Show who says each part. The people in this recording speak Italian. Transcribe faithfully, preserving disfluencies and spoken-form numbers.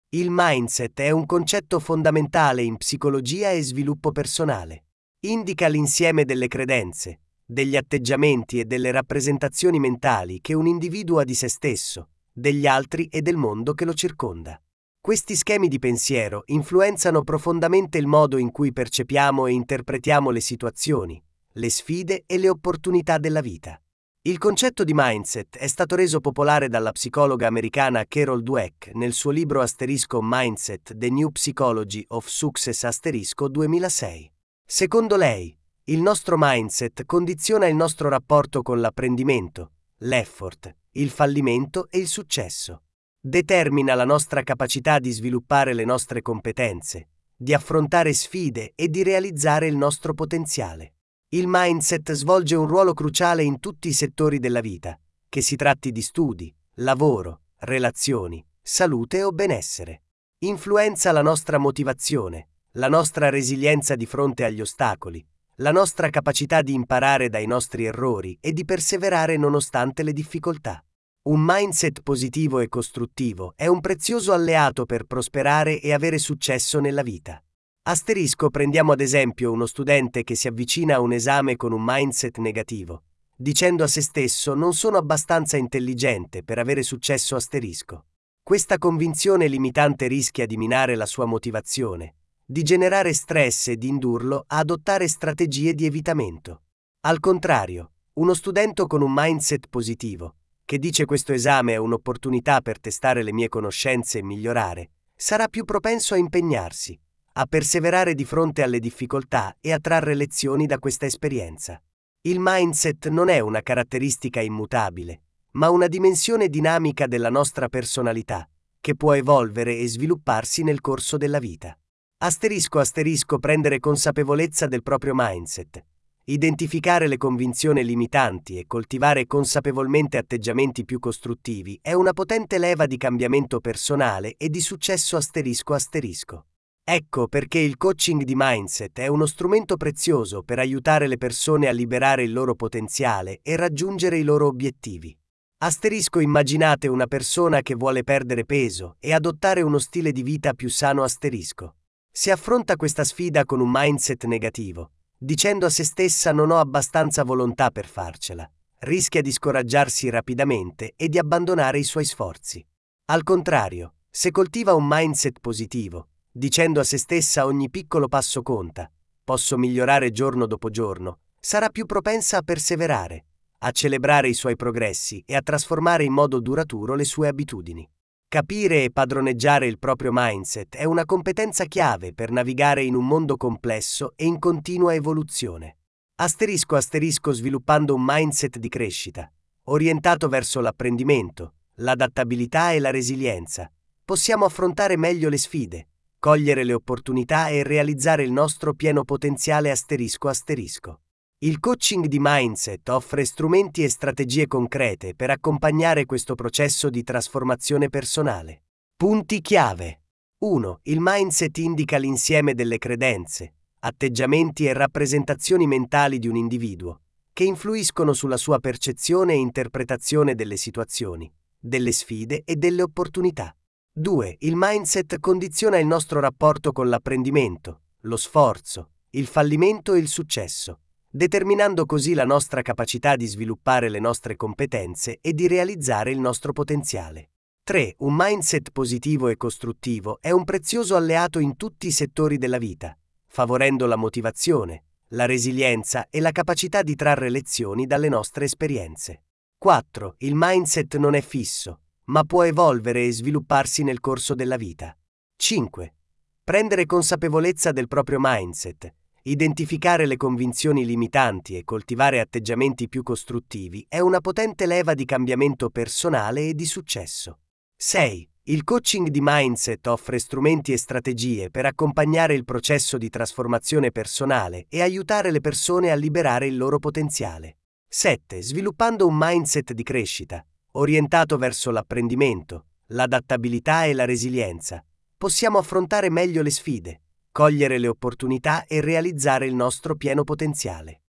Speaker 1: Il mindset è un concetto fondamentale in psicologia e sviluppo personale. Indica l'insieme delle credenze, degli atteggiamenti e delle rappresentazioni mentali che un individuo ha di se stesso, degli altri e del mondo che lo circonda. Questi schemi di pensiero influenzano profondamente il modo in cui percepiamo e interpretiamo le situazioni, le sfide e le opportunità della vita. Il concetto di mindset è stato reso popolare dalla psicologa americana Carol Dweck nel suo libro asterisco Mindset: The New Psychology of Success asterisco duemilasei. Secondo lei, il nostro mindset condiziona il nostro rapporto con l'apprendimento, l'effort, il fallimento e il successo. Determina la nostra capacità di sviluppare le nostre competenze, di affrontare sfide e di realizzare il nostro potenziale. Il mindset svolge un ruolo cruciale in tutti i settori della vita, che si tratti di studi, lavoro, relazioni, salute o benessere. Influenza la nostra motivazione, la nostra resilienza di fronte agli ostacoli, la nostra capacità di imparare dai nostri errori e di perseverare nonostante le difficoltà. Un mindset positivo e costruttivo è un prezioso alleato per prosperare e avere successo nella vita. Asterisco prendiamo ad esempio uno studente che si avvicina a un esame con un mindset negativo, dicendo a se stesso non sono abbastanza intelligente per avere successo asterisco. Questa convinzione limitante rischia di minare la sua motivazione, di generare stress e di indurlo a adottare strategie di evitamento. Al contrario, uno studente con un mindset positivo, che dice questo esame è un'opportunità per testare le mie conoscenze e migliorare, sarà più propenso a impegnarsi, a perseverare di fronte alle difficoltà e a trarre lezioni da questa esperienza. Il mindset non è una caratteristica immutabile, ma una dimensione dinamica della nostra personalità, che può evolvere e svilupparsi nel corso della vita. Asterisco asterisco prendere consapevolezza del proprio mindset. Identificare le convinzioni limitanti e coltivare consapevolmente atteggiamenti più costruttivi è una potente leva di cambiamento personale e di successo asterisco asterisco. Ecco perché il coaching di mindset è uno strumento prezioso per aiutare le persone a liberare il loro potenziale e raggiungere i loro obiettivi. Asterisco immaginate una persona che vuole perdere peso e adottare uno stile di vita più sano asterisco. Se affronta questa sfida con un mindset negativo, dicendo a se stessa non ho abbastanza volontà per farcela, rischia di scoraggiarsi rapidamente e di abbandonare i suoi sforzi. Al contrario, se coltiva un mindset positivo, dicendo a se stessa ogni piccolo passo conta, posso migliorare giorno dopo giorno, sarà più propensa a perseverare, a celebrare i suoi progressi e a trasformare in modo duraturo le sue abitudini. Capire e padroneggiare il proprio mindset è una competenza chiave per navigare in un mondo complesso e in continua evoluzione. Asterisco asterisco sviluppando un mindset di crescita, orientato verso l'apprendimento, l'adattabilità e la resilienza, possiamo affrontare meglio le sfide, cogliere le opportunità e realizzare il nostro pieno potenziale asterisco asterisco. Il coaching di mindset offre strumenti e strategie concrete per accompagnare questo processo di trasformazione personale. Punti chiave. uno. Il mindset indica l'insieme delle credenze, atteggiamenti e rappresentazioni mentali di un individuo, che influiscono sulla sua percezione e interpretazione delle situazioni, delle sfide e delle opportunità. due. Il mindset condiziona il nostro rapporto con l'apprendimento, lo sforzo, il fallimento e il successo, determinando così la nostra capacità di sviluppare le nostre competenze e di realizzare il nostro potenziale. tre. Un mindset positivo e costruttivo è un prezioso alleato in tutti i settori della vita, favorendo la motivazione, la resilienza e la capacità di trarre lezioni dalle nostre esperienze. quattro. Il mindset non è fisso, ma può evolvere e svilupparsi nel corso della vita. cinque. Prendere consapevolezza del proprio mindset, identificare le convinzioni limitanti e coltivare atteggiamenti più costruttivi è una potente leva di cambiamento personale e di successo. sei. Il coaching di mindset offre strumenti e strategie per accompagnare il processo di trasformazione personale e aiutare le persone a liberare il loro potenziale. sette. Sviluppando un mindset di crescita, orientato verso l'apprendimento, l'adattabilità e la resilienza, possiamo affrontare meglio le sfide, cogliere le opportunità e realizzare il nostro pieno potenziale.